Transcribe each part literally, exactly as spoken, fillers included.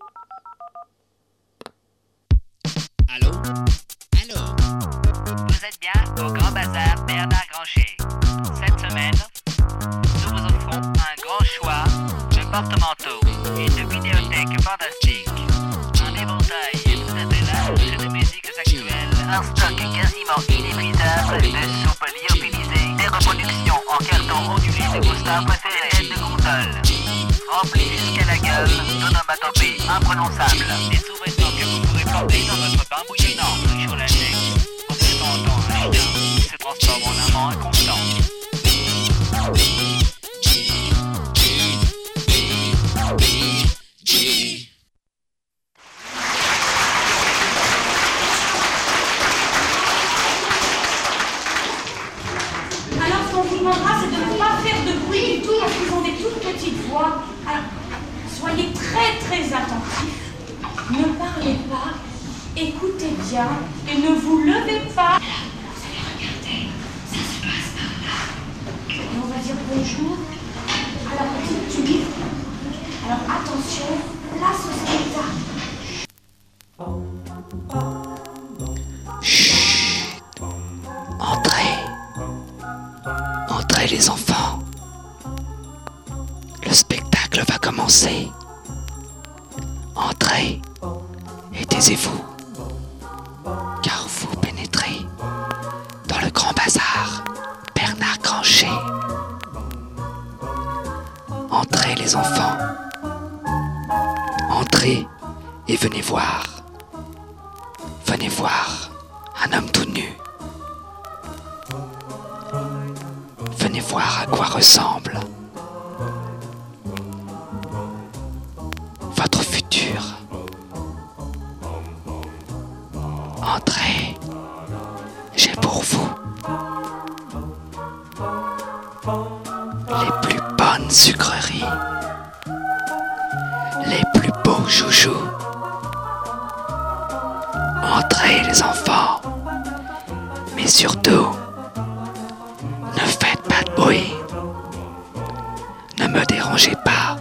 Allô? Allô? Vous êtes bien au Grand Bazar Bernard Grancher. Cette semaine, nous vous offrons un grand choix de porte-manteaux et de vidéothèques fantastiques. Un éventail tout à fait large de musiques actuelles. Un stock quasiment inépuisable de soupes lyophilisées. Des reproductions en carton ondulé de vos stars préférées de console. Remplis jusqu'à la gueule d'onomatopées imprononçables. Des sous-vêtements que vous pourrez porter dans votre bain bouillonnant sur la tête. En présentant un chien qui se transforme en amant inconstant. Alors, ce qu'on vous demandera, c'est de ne pas faire de bruit du tout parce qu'ils ont des toutes petites voix. Alors, soyez très très attentifs. Ne parlez pas, écoutez bien et ne vous levez pas. Alors, vous allez regarder, ça se passe par là. Et on va dire bonjour à la petite tulipe. Alors, attention, place au spectacle. Entrez. Entrez les enfants. Le spectacle va commencer. Entrez et taisez-vous, car vous pénétrez dans le grand bazar Bernard Grancher. Entrez les enfants. Entrez et venez voir. Venez voir un homme tout nu. Venez voir à quoi ressemble votre futur. Entrez, j'ai pour vous les plus bonnes sucreries, les plus beaux joujoux. Entrez les enfants, mais surtout, ne faites pas de bruit. Ne me dérangez pas.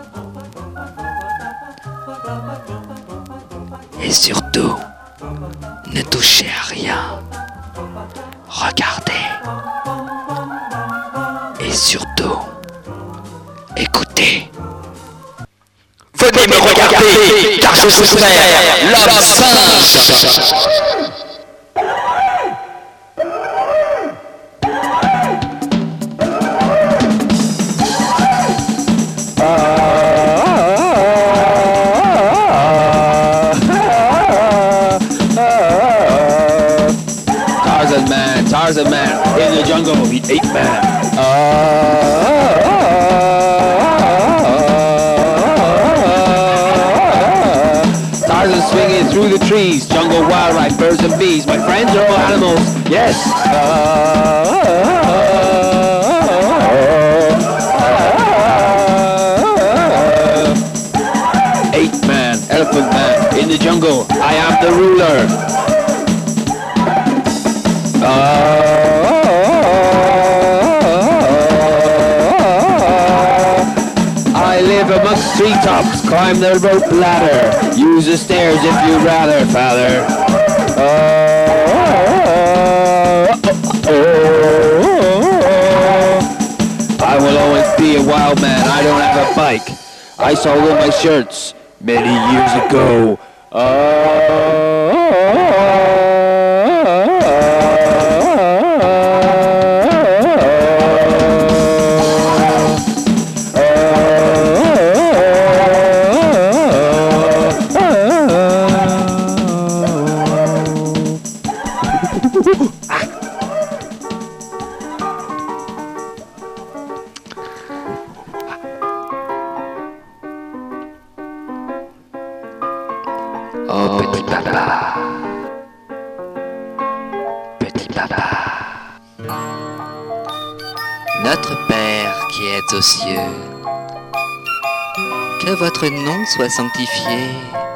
Et surtout, ne touchez à rien. Regardez. Et surtout, écoutez. Venez me regarder, car je serai l'homme singe. Tarzan man, Tarzan man, in the jungle, the ape man. Tarzan swinging through the trees, jungle wildlife, birds and bees. My friends are all animals, yes. Ape man, elephant man, in the jungle, I am the ruler. I live amongst treetops, climb the rope ladder, use the stairs if you'd rather, father. I will always be a wild man, I don't have a bike. I sold all my shirts many years ago. Oh petit papa, petit papa, notre Père qui êtes aux cieux, que votre nom soit sanctifié,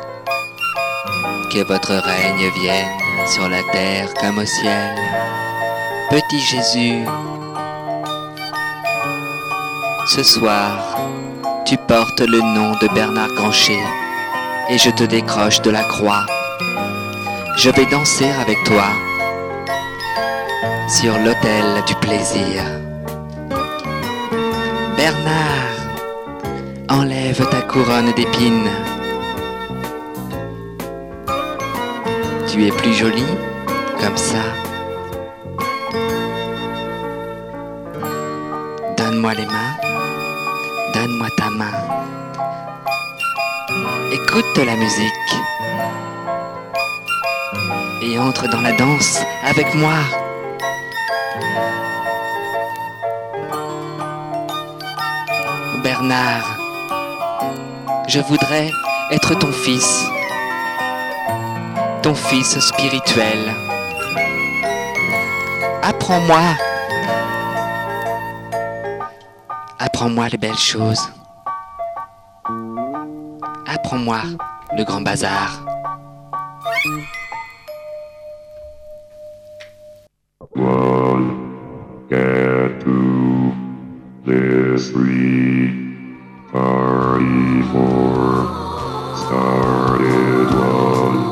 que votre règne vienne sur la terre comme au ciel. Petit Jésus, ce soir, tu portes le nom de Bernard Grancher. et je te décroche de la croix. Je vais danser avec toi sur l'autel du plaisir. Bernard, enlève ta couronne d'épines. Tu es plus jolie comme ça. Donne-moi les mains, donne-moi ta main. Écoute la musique et entre dans la danse avec moi. Bernard, je voudrais être ton fils, ton fils spirituel. Apprends-moi, apprends-moi les belles choses. Apprends-moi le grand bazar. One, get two, there's three, party four, started one.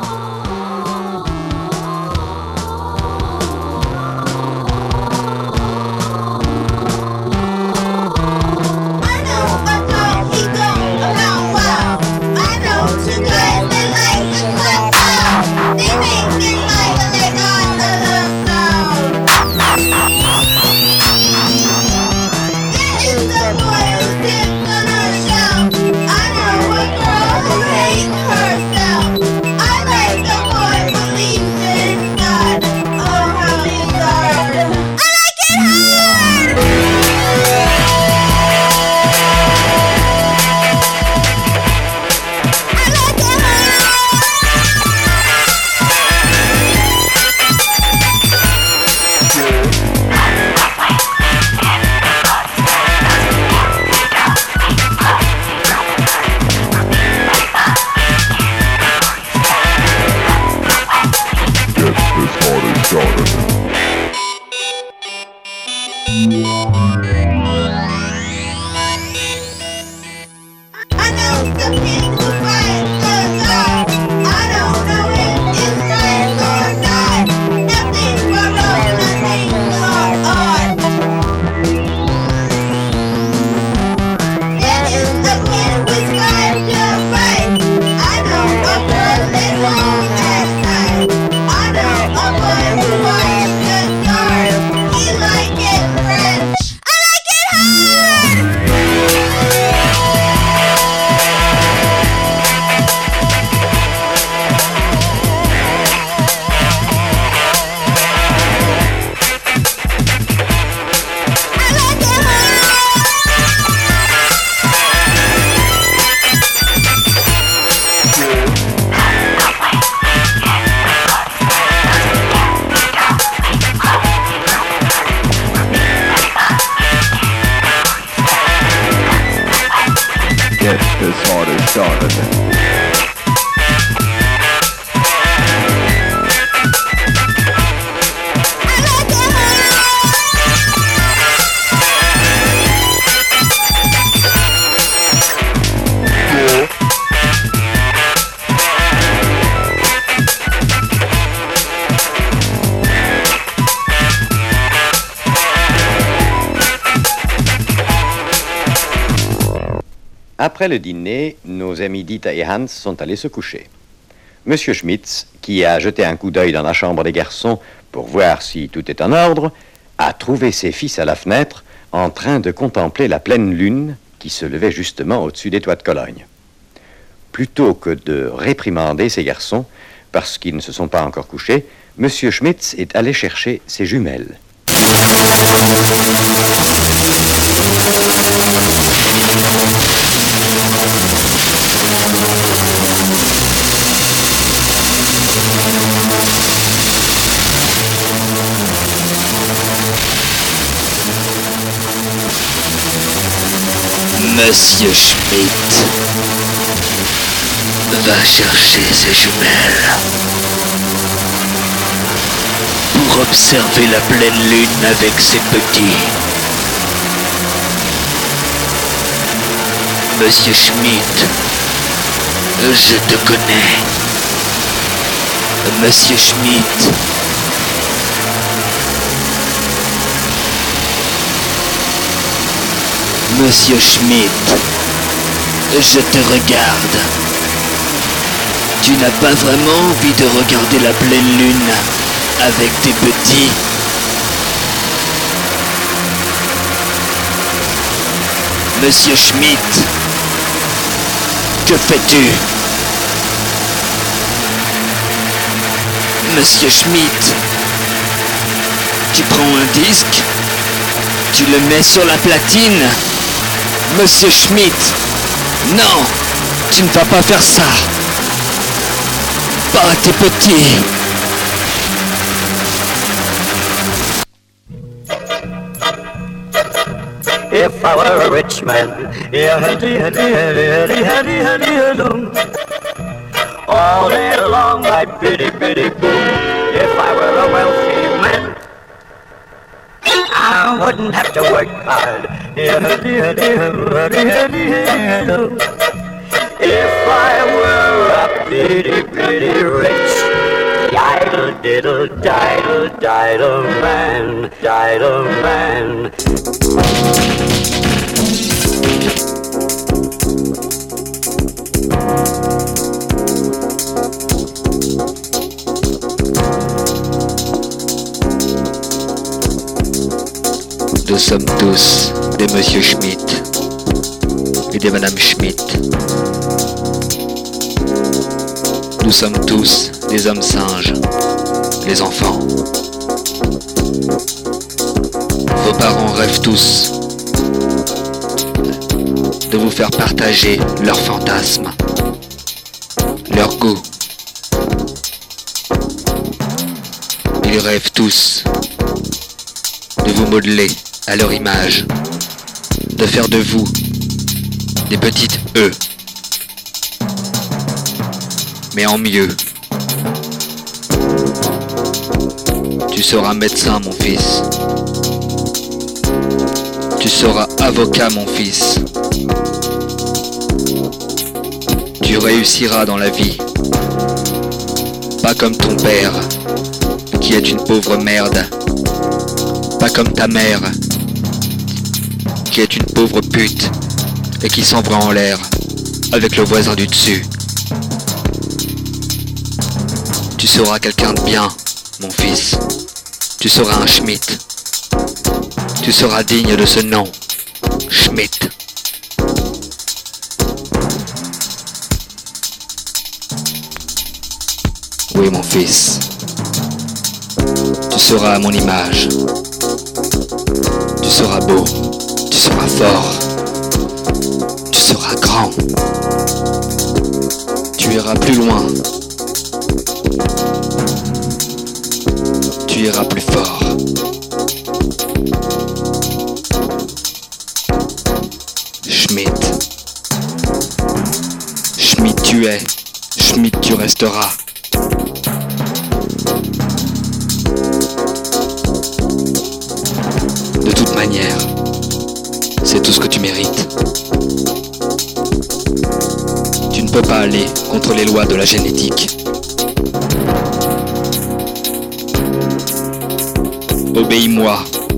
Après le dîner, nos amis Dita et Hans sont allés se coucher. Monsieur Schmitz, qui a jeté un coup d'œil dans la chambre des garçons pour voir si tout est en ordre, a trouvé ses fils à la fenêtre en train de contempler la pleine lune qui se levait justement au-dessus des toits de Cologne. Plutôt que de réprimander ces garçons parce qu'ils ne se sont pas encore couchés, Monsieur Schmitz est allé chercher ses jumelles. Monsieur Schmitt va chercher ses jumelles pour observer la pleine lune avec ses petits. Monsieur Schmitt Je te connais. Monsieur Schmidt. Monsieur Schmidt, je te regarde. Tu n'as pas vraiment envie de regarder la pleine lune avec tes petits. Monsieur Schmidt, que fais-tu? Monsieur Schmidt, tu prends un disque, tu le mets sur la platine. Monsieur Schmidt, non, tu ne vas pas faire ça. Pas à tes petits. If I were a rich man, yeah, huddy, huddy, huddy, huddy, huddy, huddy, huddy, all day long I'd biddy, biddy, boom. If I were a wealthy man, I wouldn't have to work hard. Yeah, huddy, huddy, huddy, huddy, huddy. If I were a bitty, bitty rich, diddle, diddle, diddle, diddle man, diddle man. Nous sommes tous des Monsieur Schmidt et des Madame Schmidt. Nous sommes tous des hommes singes, les enfants. Vos parents rêvent tous de vous faire partager leurs fantasmes, leurs goûts. Ils rêvent tous de vous modeler à leur image, de faire de vous des petites E, mais en mieux. Tu seras médecin, mon fils. Tu seras avocat, mon fils. Tu réussiras dans la vie. Pas comme ton père, qui est une pauvre merde. Pas comme ta mère, qui est une pauvre pute et qui s'envoie en l'air avec le voisin du dessus. Tu seras quelqu'un de bien, mon fils. Tu seras un Schmidt. Tu seras digne de ce nom, Schmidt. Oui, mon fils. Tu seras à mon image. Tu seras beau. Tu seras fort. Tu seras grand. Tu iras plus loin. Tu iras plus fort. Schmidt. Schmidt tu es. Schmidt tu resteras. De toute manière, c'est tout ce que tu mérites. Tu ne peux pas aller contre les lois de la génétique. Obéis-moi.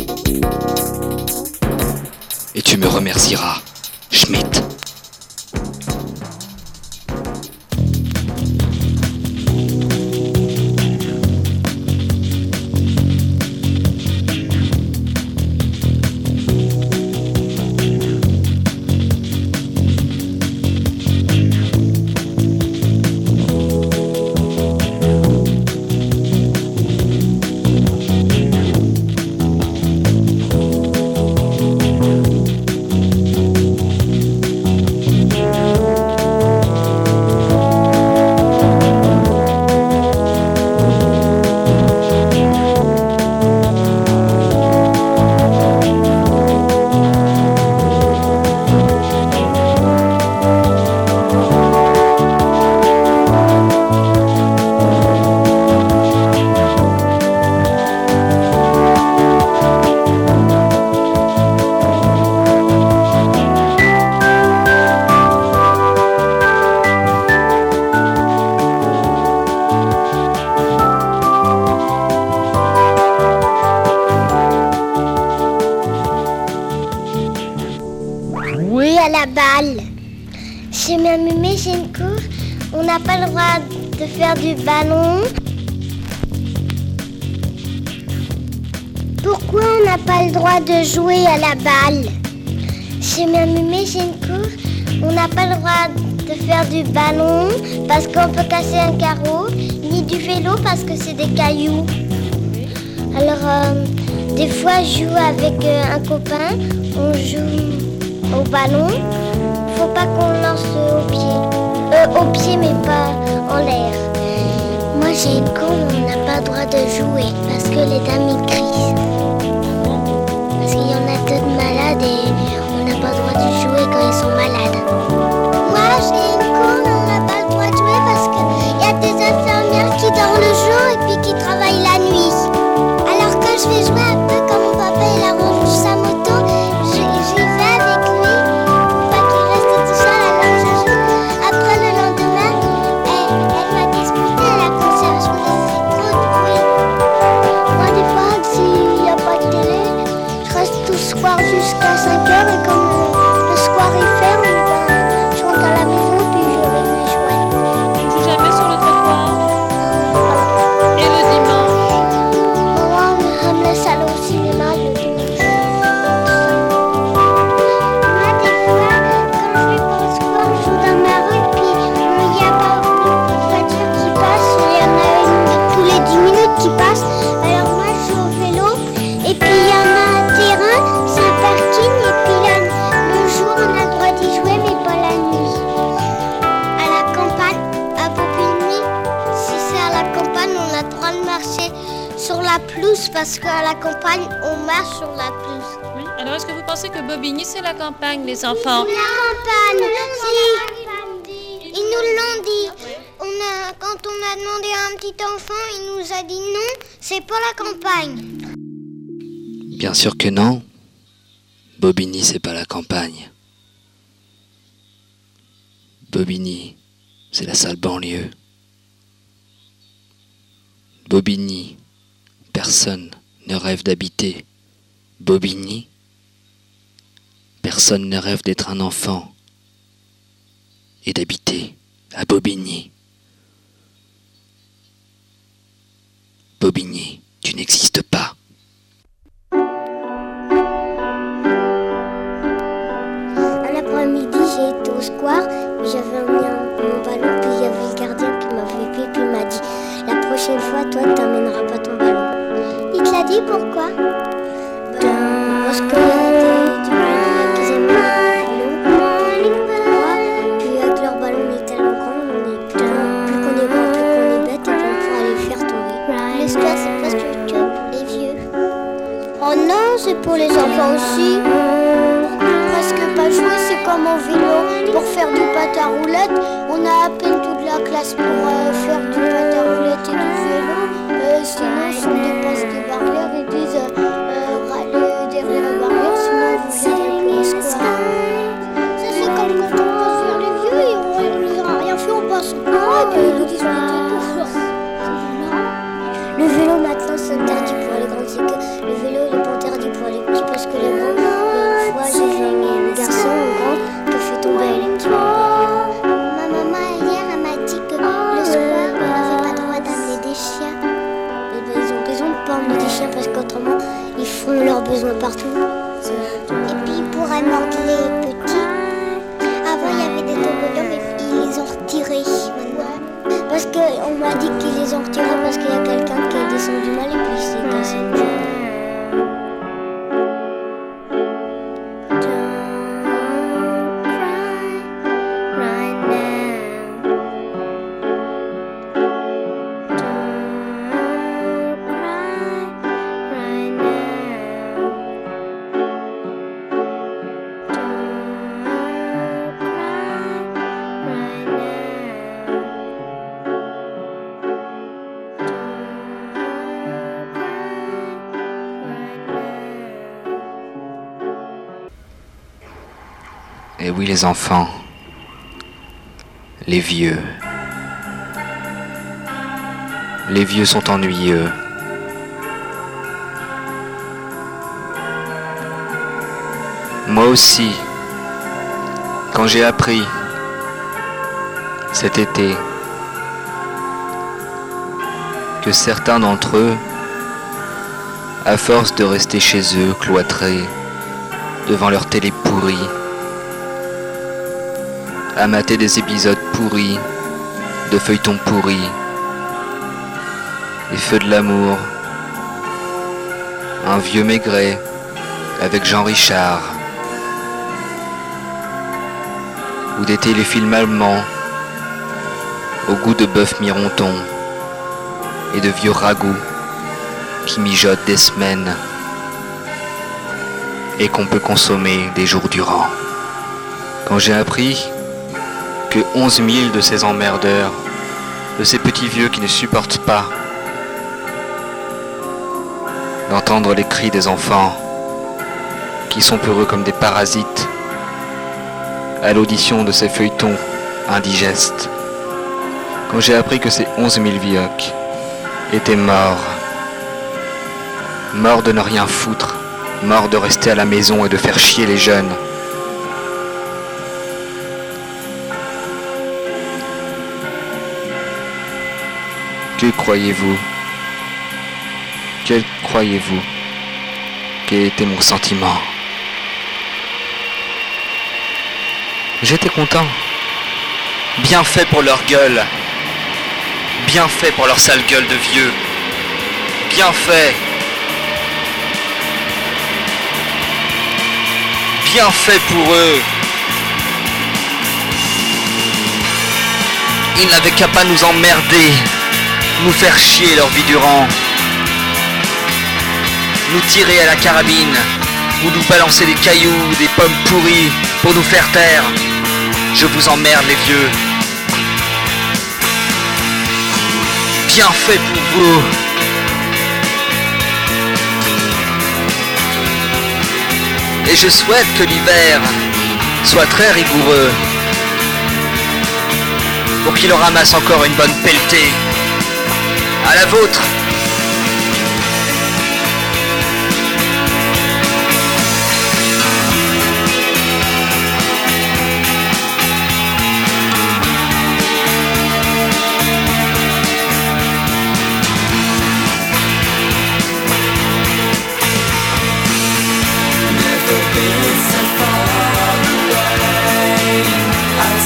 Et tu me remercieras, Schmidt. Chez ma mémé, j'ai une cour. On n'a pas le droit de faire du ballon. Pourquoi on n'a pas le droit de jouer à la balle? Chez ma mémé, j'ai une cour. On n'a pas le droit de faire du ballon parce qu'on peut casser un carreau, ni du vélo parce que c'est des cailloux. Alors, euh, des fois, je joue avec euh, un copain. On joue au ballon. Faut pas qu'on lance au pied. Euh, au pied, mais pas en l'air. Moi, j'ai une cour où on n'a pas le droit de jouer parce que les dames y crient. Parce qu'il y en a deux de malades et on n'a pas le droit de jouer quand ils sont malades. Moi, j'ai une cour où on n'a pas le droit de jouer parce qu'il y a des infirmières qui dorment le jour et puis qui travaillent la nuit. Alors quand je vais jouer un peu comme mon papa, il arrange sa moto, j'y vais avec lui. Pas qu'il reste tout seul, alors je joue. Après le lendemain, elle, elle m'a disputé à la concierge, mais c'est trop de bruit. Moi, des fois, s'il n'y a pas de télé, je reste tout le soir jusqu'à cinq heures et comme le soir est ferme, ben, je rentre à la maison puis je vais mes jouets. Tu joues jamais sur le trottoir? Et le dimanche? Maman me laisse aller au cinéma le dimanche. Moi, des fois, quand je vais pas au sport, je joue dans ma rue, puis il n'y a pas beaucoup de voitures qui passent, il y en a une tous les dix minutes qui passent. Alors moi, je joue au vélo, et puis il y en a un terrain, c'est un parking, et puis là, le jour, on a le droit d'y jouer, mais pas la nuit. À la campagne, à Bobigny, si c'est à la campagne, on a le droit de marcher sur la pelouse parce qu'à la campagne, on marche sur la pelouse. Oui. Alors, est-ce que vous pensez que Bobigny, c'est la campagne, les enfants? La campagne, si. Ils nous l'ont dit. On a, quand on a demandé à un petit enfant, il nous a dit non, c'est pas la campagne. Bien sûr que non. Bobigny, c'est pas la campagne. Bobigny, c'est la sale banlieue. Bobigny, personne ne rêve d'habiter. Bobigny, personne ne rêve d'être un enfant et d'habiter à Bobigny. Bobigny, tu n'existes pas. Un après-midi, j'ai été au square, puis j'avais emmené un- mon ballon, puis il y avait le gardien qui m'avait vu, puis il m'a dit la prochaine fois, toi, tu n'emmèneras pas ton ballon. Il te l'a dit pourquoi? Parce qu'il y a des, du monde qui aiment le vélo, puis avec leur ballon, on est tellement grand, on est, plus qu'on est grand, plus qu'on est bête, et puis on peut aller le faire tomber. Le square, c'est presque que pour les vieux. Oh non, c'est pour les enfants aussi. Parce que pas jouer, c'est comme en vélo. Pour faire du patin à roulette, on a à peine toute la classe pour euh, faire du patin à roulette et du vélo. Euh, sinon, si on dépasse des barrières, ils disent euh, euh, râler derrière les barrières, sinon vous viendrez plus au square. Ça, c'est comme quand on passe sur les vieux et on ne leur a rien fait, on passe au courant et puis ils nous disent qu'on était tout. Le vélo maintenant c'est interdit pour les grands, c'est que le vélo il est pas interdit pour les petits parce que les grands, une fois j'ai vu un garçon grand qui a fait tomber les petits. Ma maman hier elle m'a dit que le soir on n'avait pas le droit d'amener des chiens. Et ben, ils ont raison de pas emmener des chiens parce qu'autrement ils font leurs besoins partout. Et puis ils pourraient mordre les petits. Avant il y avait des toboggans mais ils les ont retirés maintenant. Parce qu'on m'a dit qu'ils les ont retirés parce qu'il y a quelqu'un qui est descendu mal et puis il s'est cassé une jambe. Et oui les enfants, les vieux. Les vieux sont ennuyeux. Moi aussi, quand j'ai appris cet été, que certains d'entre eux, à force de rester chez eux, cloîtrés, devant leur télé pourrie, à mater des épisodes pourris, de feuilletons pourris, les feux de l'amour, un vieux Maigret avec Jean Richard, ou des téléfilms allemands au goût de bœuf mironton et de vieux ragoûts qui mijotent des semaines et qu'on peut consommer des jours durant. Quand j'ai appris que onze mille de ces emmerdeurs, de ces petits vieux qui ne supportent pas d'entendre les cris des enfants, qui sont peureux comme des parasites, à l'audition de ces feuilletons indigestes, quand j'ai appris que ces onze mille vioques étaient morts, morts de ne rien foutre, morts de rester à la maison et de faire chier les jeunes, que croyez-vous, quel croyez-vous quel était mon sentiment? J'étais content. Bien fait pour leur gueule. Bien fait pour leur sale gueule de vieux. Bien fait. Bien fait pour eux. Ils n'avaient qu'à pas nous emmerder, nous faire chier leur vie durant, nous tirer à la carabine, ou nous balancer des cailloux, des pommes pourries, pour nous faire taire. Je vous emmerde les vieux. Bien fait pour vous. Et je souhaite que l'hiver soit très rigoureux, pour qu'il en ramasse encore une bonne pelletée. À la vôtre.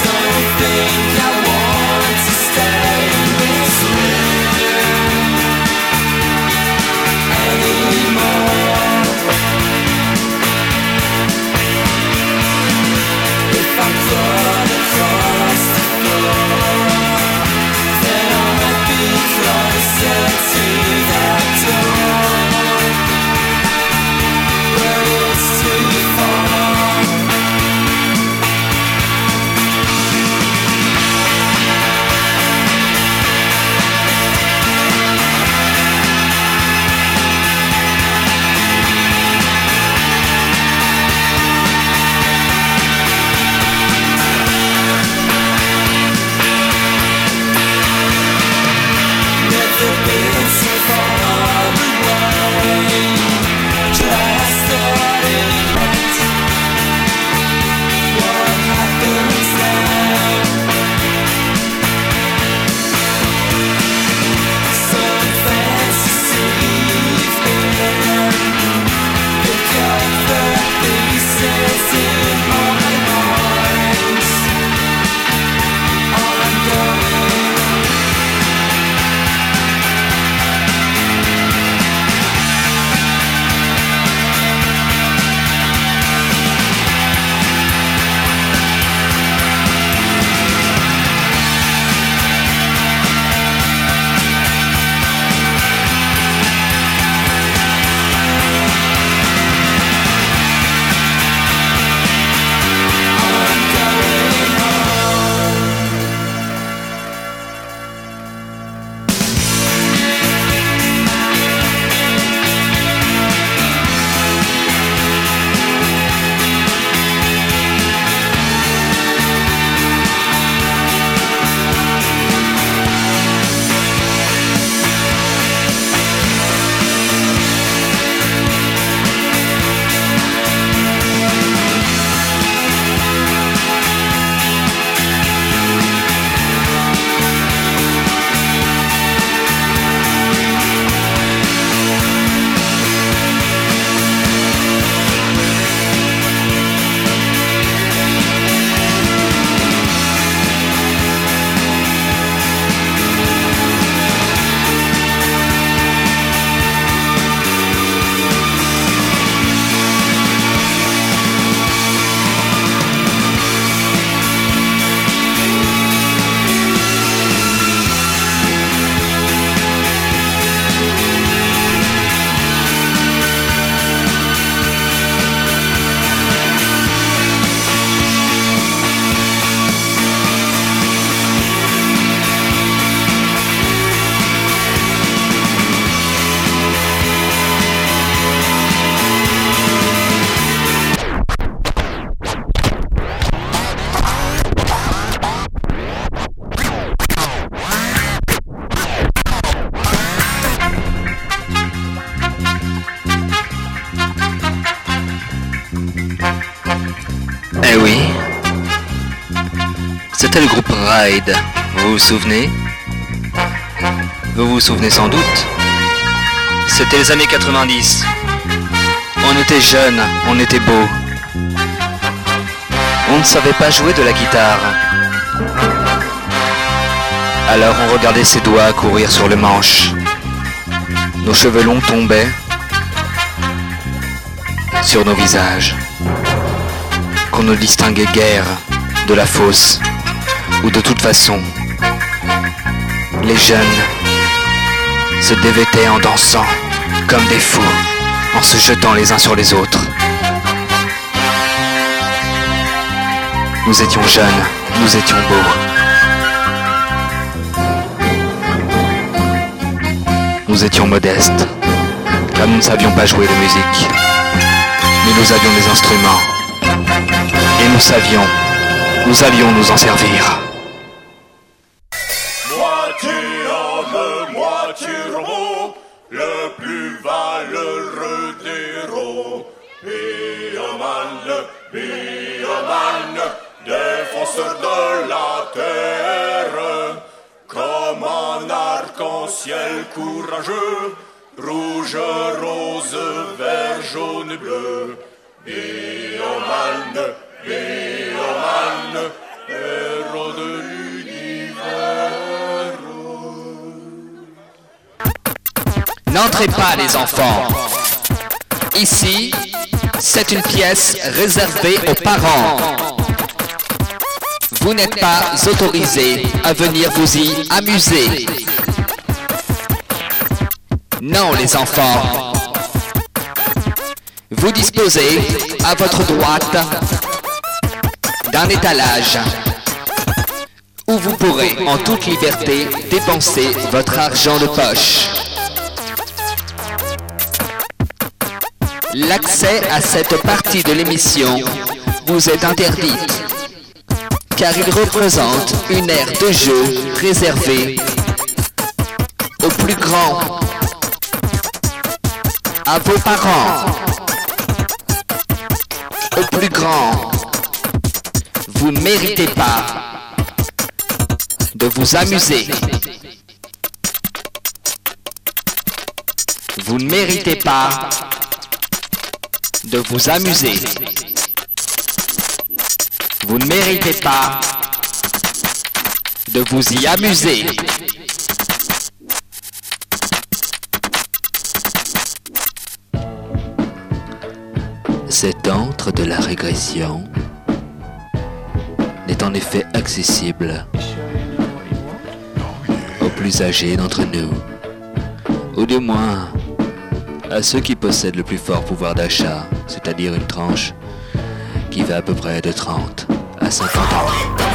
Think I want to stay this way. C'était le groupe Ride. Vous vous souvenez? Vous vous souvenez sans doute? C'était les années quatre-vingt-dix. On était jeunes, on était beaux. On ne savait pas jouer de la guitare. Alors on regardait ses doigts courir sur le manche. Nos cheveux longs tombaient sur nos visages, qu'on ne distinguait guère de la fosse, ou de toute façon, les jeunes se dévêtaient en dansant comme des fous, en se jetant les uns sur les autres. Nous étions jeunes, nous étions beaux. Nous étions modestes, car nous ne savions pas jouer de musique. Mais nous avions des instruments. Et nous savions, nous allions nous en servir. Moitié homme, moitié robot, le plus valeureux des héros. Bioman, Bioman, défenseur de la terre. Comme un arc-en-ciel courageux, rouge, rose, vert, jaune, bleu. Bioman, Bioman, héros de l'univers. N'entrez pas les enfants. Ici, c'est une pièce réservée aux parents. Vous n'êtes pas autorisés à venir vous y amuser. Non les enfants. Vous disposez à votre droite d'un étalage où vous pourrez en toute liberté dépenser votre argent de poche. L'accès à cette partie de l'émission vous est interdite, car il représente une aire de jeu réservée aux plus grands, à vos parents, aux plus grands. Vous ne méritez pas de vous amuser. Vous ne méritez pas de vous amuser. Vous ne méritez pas de vous y amuser. Cet antre de la régression n'est en effet accessible aux plus âgés d'entre nous, ou du moins à ceux qui possèdent le plus fort pouvoir d'achat, c'est-à-dire une tranche qui va à peu près de trente à cinquante ans.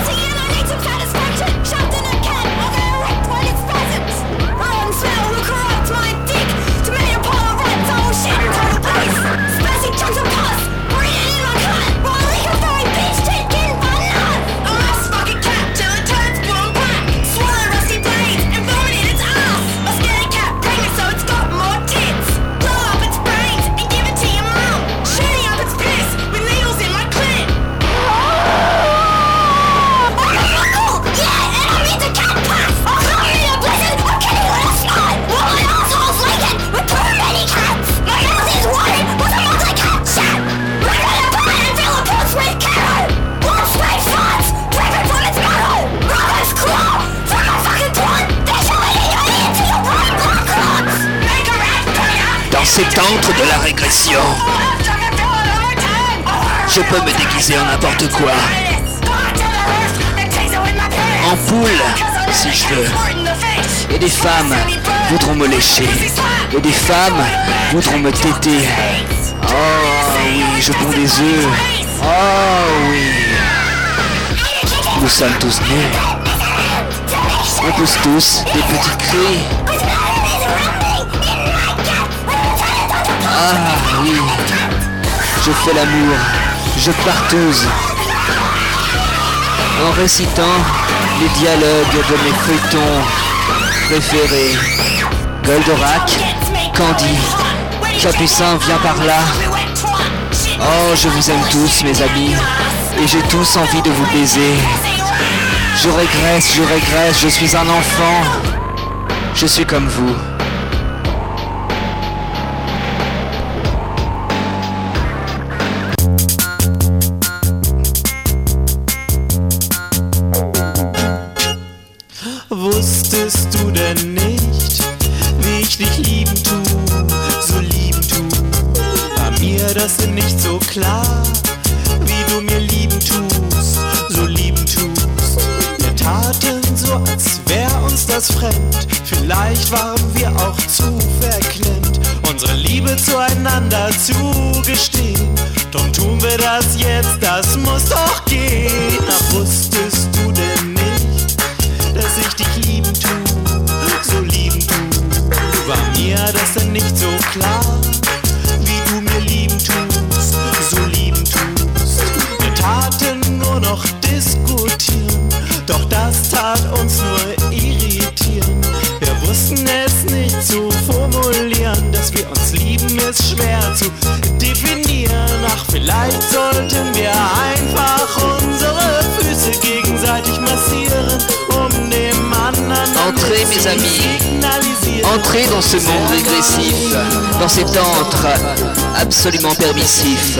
Cet antre de la régression, je peux me déguiser en n'importe quoi. En poule, si je veux. Et des femmes voudront me lécher. Et des femmes voudront me téter. Oh oui, je ponds des œufs. Oh oui. Nous sommes tous nus. On pousse tous des petits cris. Ah oui, je fais l'amour, je partouze, en récitant les dialogues de mes feuilletons préférés. Goldorak, Candy, Capucin vient par là. Oh, je vous aime tous mes amis, et j'ai tous envie de vous baiser. Je régresse, je régresse, je suis un enfant. Je suis comme vous. Wusstest du denn nicht, wie ich dich lieben tu, so lieben tu? War mir das denn nicht so klar, wie du mir lieben tust, so lieben tust? Wir taten so, als wär uns das fremd, vielleicht waren wir auch zu verklemmt, unsere Liebe zueinander zugestehen. Drum tun wir das jetzt, das muss doch gehen. Ach, wusstest du denn nicht, dass ich dich lieben tu, so lieben tu? War mir das denn nicht so klar, wie du mir lieben tust, so lieben tust? Wir taten nur noch diskutieren, doch das tat uns nur irritieren. Wir wussten es nicht zu formulieren, dass wir uns lieben ist schwer zu definieren. Ach, vielleicht sollten wir einfach unsere Füße gegenseitig massieren, um dem anderen Entrez, mes amis, entrez dans ce monde régressif, dans cet antre absolument permissif.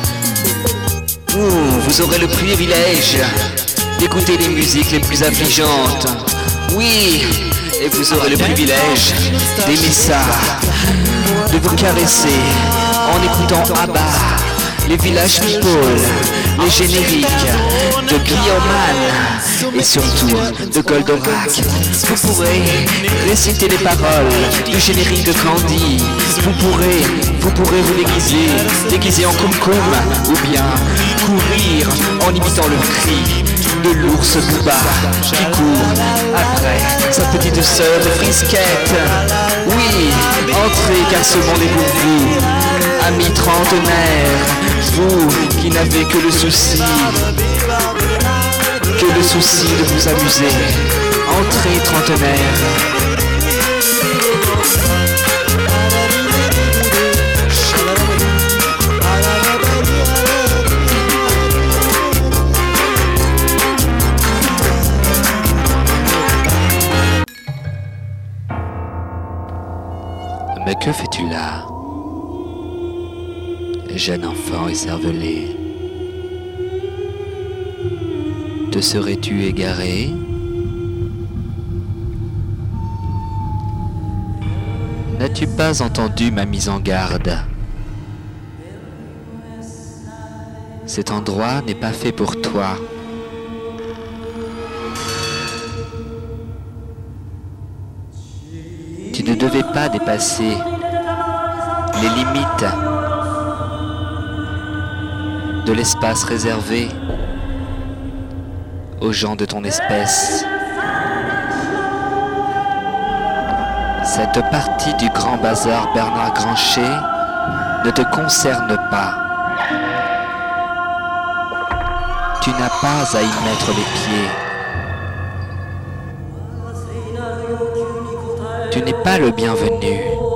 Ouh, vous aurez le privilège d'écouter les musiques les plus affligeantes. Oui, et vous aurez le privilège d'aimer ça, de vous caresser en écoutant ABBA, les Village People, les génériques de Guillaume et surtout de Goldorak. Vous pourrez réciter les paroles du générique de Candy. Vous pourrez, vous pourrez vous déguiser, déguiser en Koum ou bien courir en imitant le cri de l'ours Booba qui court après sa petite sœur Frisquette. Oui, entrez car ce monde est pour vous, amis trentenaires, vous qui n'avez que le souci, que le souci de vous amuser. Entrez trentenaires. Mais que fais-tu là, jeune enfant écervelé? Te serais-tu égaré? N'as-tu pas entendu ma mise en garde? Cet endroit n'est pas fait pour toi. Tu ne devais pas dépasser les limites de l'espace réservé aux gens de ton espèce. Cette partie du grand bazar Bernard Grancher ne te concerne pas. Tu n'as pas à y mettre les pieds. Tu n'es pas le bienvenu.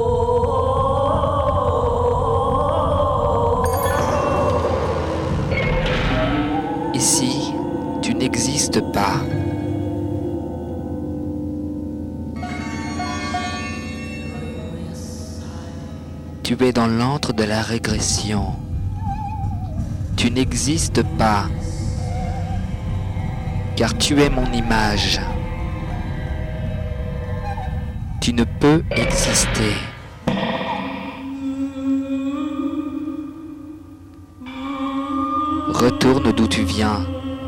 Ici, tu n'existes pas. Tu es dans l'antre de la régression. Tu n'existes pas, car tu es mon image. Tu ne peux exister. Retourne d'où tu viens.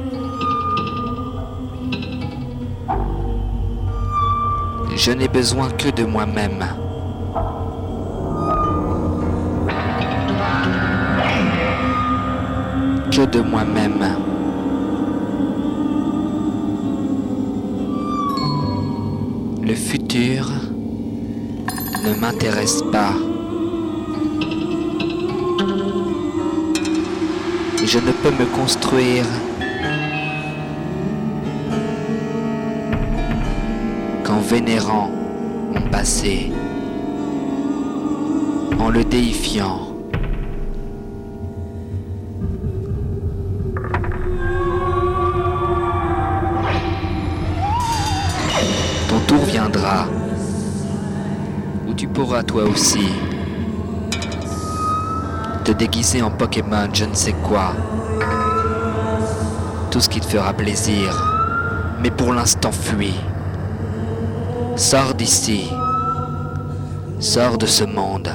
Je n'ai besoin que de moi-même. Que de moi-même. Le futur ne m'intéresse pas. Je ne peux me construire qu'en vénérant mon passé, en le déifiant. viendra, où tu pourras toi aussi te déguiser en Pokémon, je ne sais quoi. Tout ce qui te fera plaisir, mais pour l'instant fuis. Sors d'ici, sors de ce monde.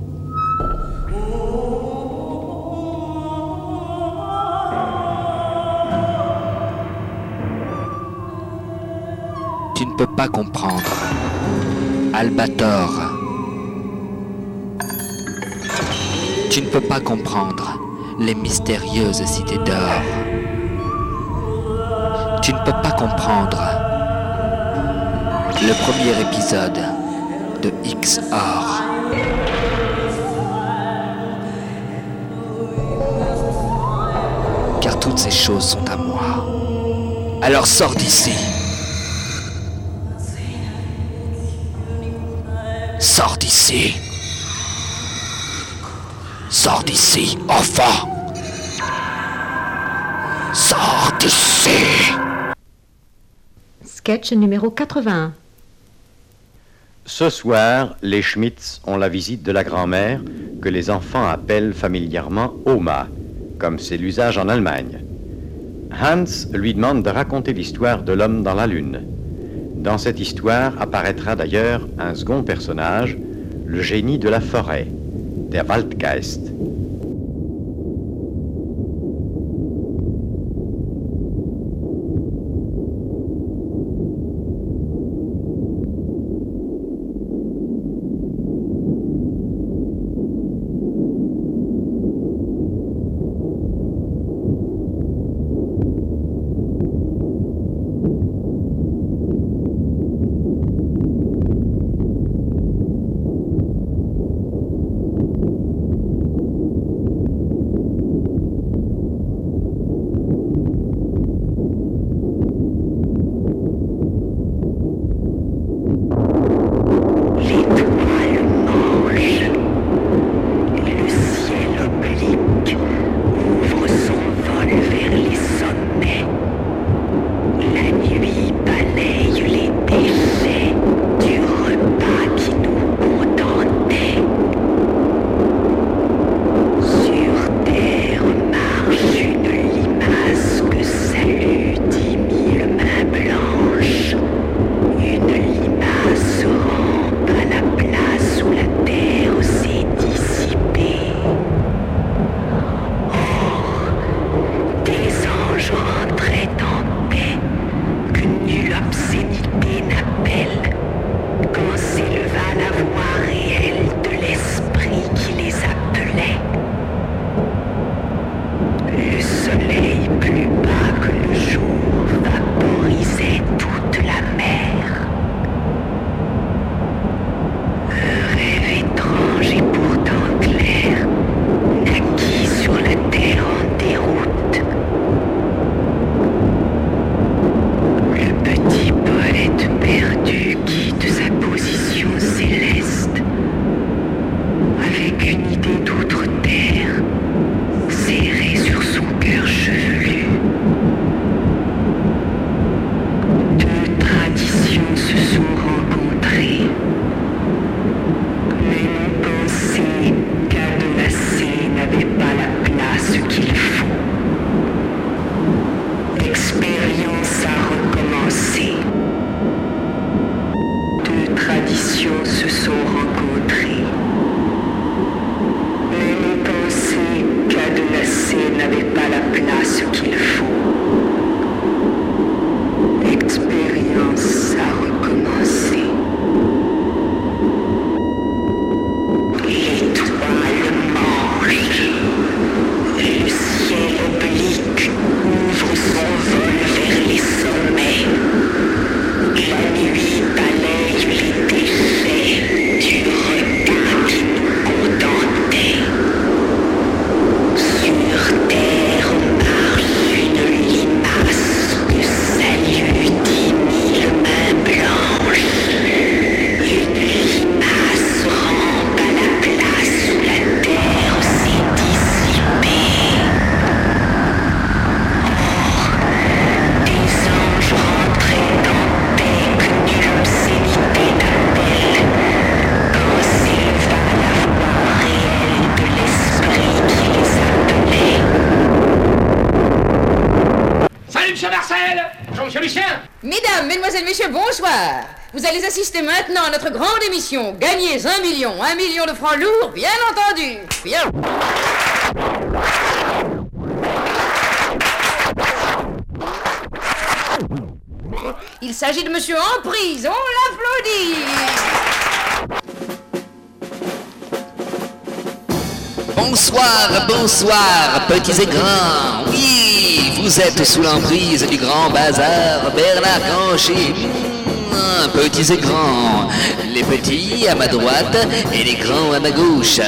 Tu ne peux pas comprendre. Albator. Tu ne peux pas comprendre les mystérieuses cités d'or. Tu ne peux pas comprendre le premier épisode de X-Or. Car toutes ces choses sont à moi. Alors sors d'ici. Sors d'ici. Sors d'ici, enfant. Sors d'ici. Sketch numéro quatre-vingt-un. Ce soir, les Schmitz ont la visite de la grand-mère, que les enfants appellent familièrement Oma, comme c'est l'usage en Allemagne. Hans lui demande de raconter l'histoire de l'homme dans la lune. Dans cette histoire apparaîtra d'ailleurs un second personnage, le génie de la forêt, der Waldgeist. mesdemoiselles, messieurs, bonsoir. Vous allez assister maintenant à notre grande émission. Gagnez un million, un million de francs lourds, bien entendu. Bien. Il s'agit de Monsieur Emprise, on l'applaudit. Bonsoir, bonsoir, petits et grands. Oui, vous êtes sous l'emprise du grand bazar Bernard Grancher. Mmh, petits et grands, les petits à ma droite et les grands à ma gauche.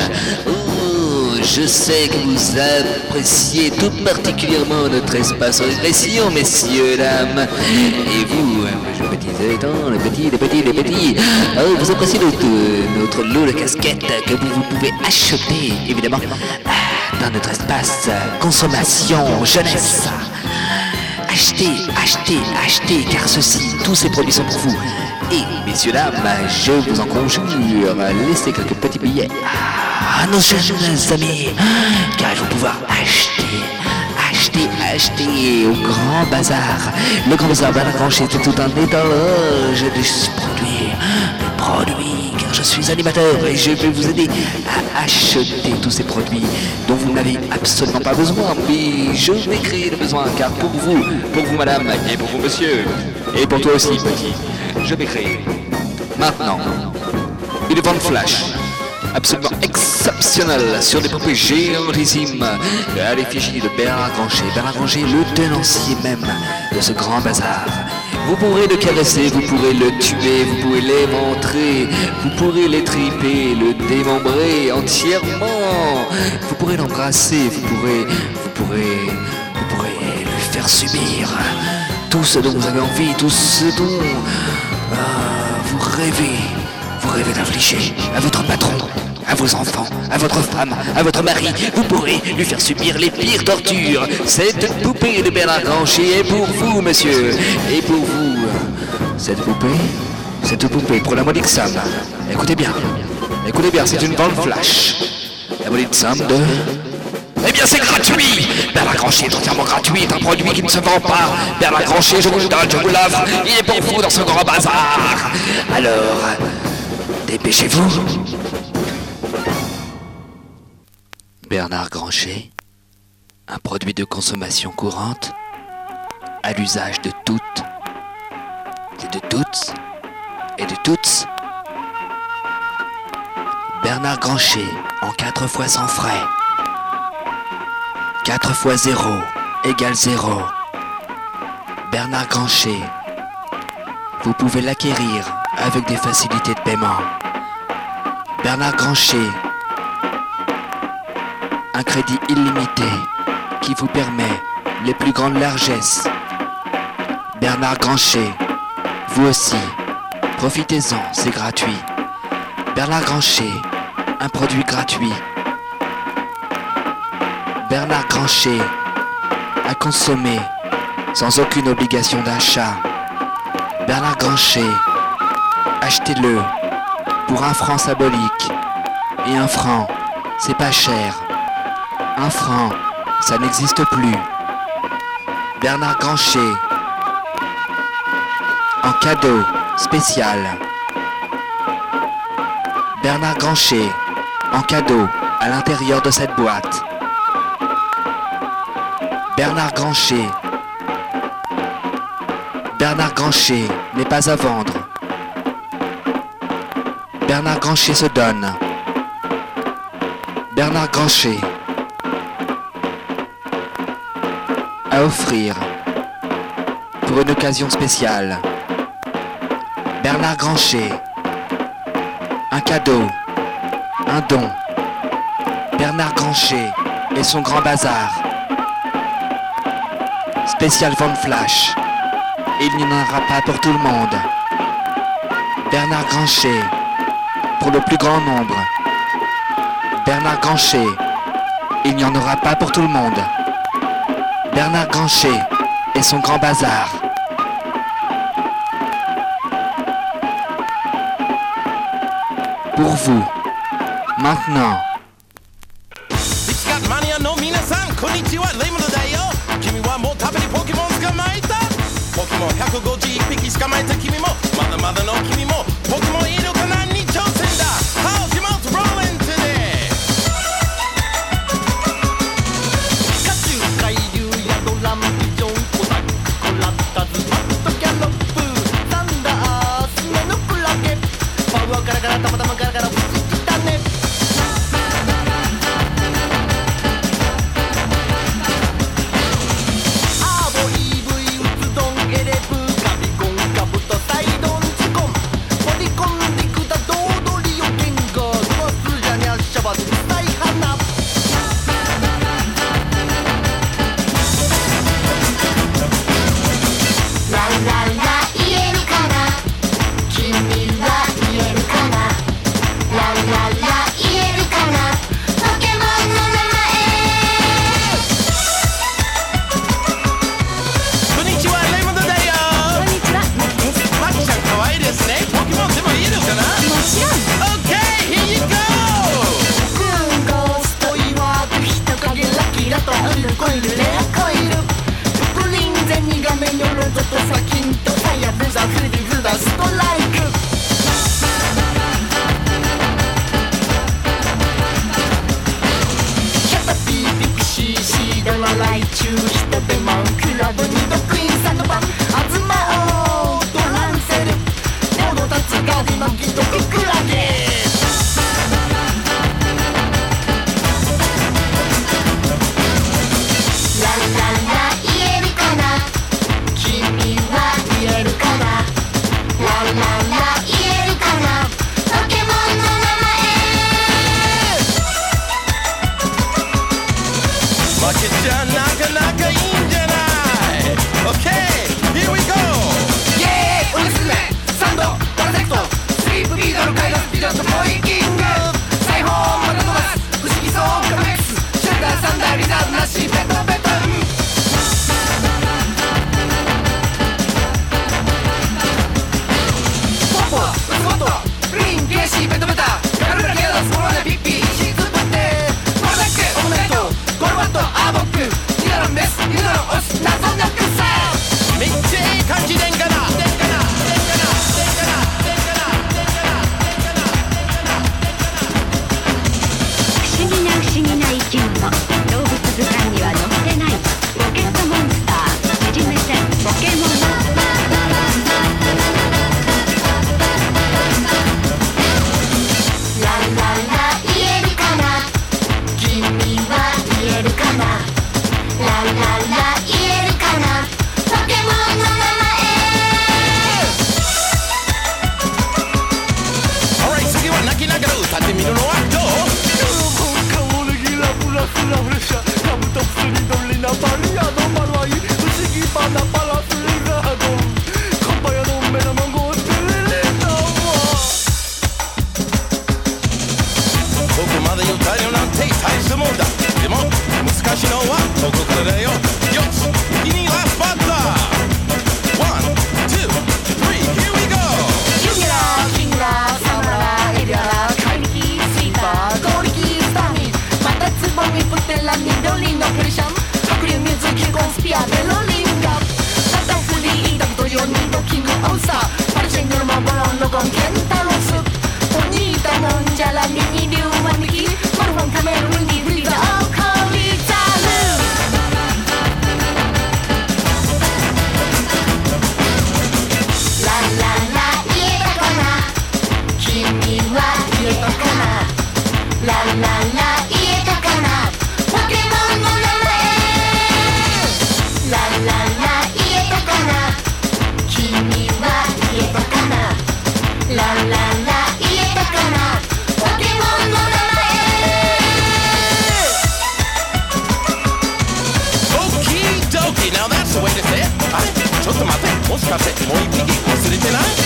Oh, je sais que vous appréciez tout particulièrement notre espace régression, messieurs, dames. Et vous, les petits étangs, les petits, les petits, les petits, oh, vous appréciez notre, notre lot de casquettes que vous, vous pouvez acheter, évidemment, dans notre espace consommation jeunesse. Achetez, achetez, achetez, car ceci, tous ces produits sont pour vous. Et, messieurs, dames, je vous en conjure, laissez quelques petits billets à nos jeunes amis, car ils vont pouvoir acheter, acheter, acheter au grand bazar. Le grand bazar Bernard Grancher, c'est tout un étalage de produits, de produits, car je suis animateur et je vais vous aider à acheter tous ces produits dont vous n'avez absolument pas besoin, mais je vais créer le besoin, car pour vous, pour vous madame, et pour vous monsieur, et pour toi aussi petit, je vais créer maintenant une vente flash absolument exceptionnelle sur des poupées géantissimes à l'effigie de Bernard Grancher. Bernard Grancher, le tenancier même de ce grand bazar. Vous pourrez le caresser, vous pourrez le tuer, vous pourrez l'éventrer, vous pourrez l'étriper, le démembrer entièrement. Vous pourrez l'embrasser, vous pourrez, vous pourrez, vous pourrez lui faire subir tout ce dont vous avez envie, tout ce dont euh, vous rêvez. Vous rêvez d'infliger à votre patron, à vos enfants, à votre femme, à votre mari. Vous pourrez lui faire subir les pires tortures. Cette poupée de Bernard Grancher est pour vous, monsieur. Et pour vous, cette poupée, cette poupée pour la modique somme. Écoutez bien, écoutez bien, c'est une vente flash. La modique somme de... Eh bien, c'est gratuit. Bernard Grancher est entièrement gratuit, un produit qui ne se vend pas. Bernard Grancher, je vous le donne, je vous l'offre. Il est pour vous dans ce grand bazar. Alors... dépêchez-vous. Bernard Grancher, un produit de consommation courante, à l'usage de toutes, et de toutes, et de toutes. Bernard Grancher, en quatre fois sans frais. quatre fois zéro égale zéro. Bernard Grancher, vous pouvez l'acquérir avec des facilités de paiement. Bernard Grancher, un crédit illimité qui vous permet les plus grandes largesses. Bernard Grancher, vous aussi, profitez-en, c'est gratuit. Bernard Grancher, un produit gratuit. Bernard Grancher, à consommer sans aucune obligation d'achat. Bernard Grancher, achetez-le pour un franc symbolique. Et un franc, c'est pas cher. Un franc, ça n'existe plus. Bernard Grancher, en cadeau spécial. Bernard Grancher, en cadeau à l'intérieur de cette boîte. Bernard Grancher. Bernard Grancher n'est pas à vendre. Bernard Grancher se donne. Bernard Grancher à offrir pour une occasion spéciale. Bernard Grancher, un cadeau, un don. Bernard Grancher et son grand bazar. Spécial vente flash. Il n'y en aura pas pour tout le monde. Bernard Grancher, pour le plus grand nombre. Bernard Grancher, il n'y en aura pas pour tout le monde. Bernard Grancher et son grand bazar. Pour vous, maintenant. ポケモンひゃくごじゅういっぴき捕まえた君もまだまだの君もポケモンいるかなに挑戦だ How's your mouth rolling today? 歌手海流やドラムビジョンコタックコラッタズマットギャロップサンダースメのクラゲパワーカラカラたまたまカラカラ来たねアーボ イーブイ ウツドンエレブカビゴンカブトサイドンチコンポリコンリクダドードリオゲンガードワスジャニャシャバツサイハナラララ言えるかな君は言えるかなラララ言えるかなポケモンの名前こんにちはレイモンドだよこんにちは、マキです。 マキちゃん可愛いですねポケモンでも言えるかなもちろん OK here you go ゴーストイワーク人影ラキラとウルコイルレアコイルプリンゼニガメニョロゾとサキンとファイアブザフリブザストライクキャタピーピクシーシードラライチュウヒトデモンクラブニドクイーンサンドバンアズマオードランセルネオドタツガディマキトククラゲラララ言えるかな君は言えるかなラララ言えるかなポケモンの名前マキちゃんなかなかいいんじゃない OK here we go イエーイウルスズメサンドパラセクトスリープビードルカイドスピリットポイキング裁縫また飛ばす不思議そうカメックスシューターサンダーリザーブなしペトペトポッポウツゴットプリンケーシーペトペタガルラケアダスモロネピッピシーズパテモロダックオムネットゴルバットアーボックニダロンメスニダロンオスナゾナクサめっちゃいい感じでんかなでんかなでんかなでんかなでんかなでんかなでんかな不思議な不思議な生き物動物図鑑には載ってないポケットモンスター縮め線ポケモンラララ言えるかな君は言えるかなラララ言えるかなポケモンの名前 Alright 次は泣きながら歌ってみるのはどうカモレギラプラスラフレシャカブトプスリドリナパリアドマルアイ不思議バナパラスリガードカンパヤのメラマンゴーテレレタワここまで歌えるなんて大したもんだでも難しいのはここからだよよし次にラストバッターワン、ツー、スリー here we go ユニラーキンラーサムラーエビアラー怪力スイーパーゴーリキスタミまたツボミプテラニドリのプリシャン白竜ミューズキルコンスピアベロリンガサタフリーダブトヨニドキングオウサパルシェングルマンボロンロゴンケンタロスポニータモンジャラミニリュウワミキマルフォンカメルリンディリザオーコリザルラララ言えたかな君は言えたかなラララ言えたかなポケモンの名前ラララ言えたかな君は言えたかなラララ言えたかなポケモンの名前 Okie dokie now that's the way to say it あれちょっと待ってもしかしてもう一匹忘れてない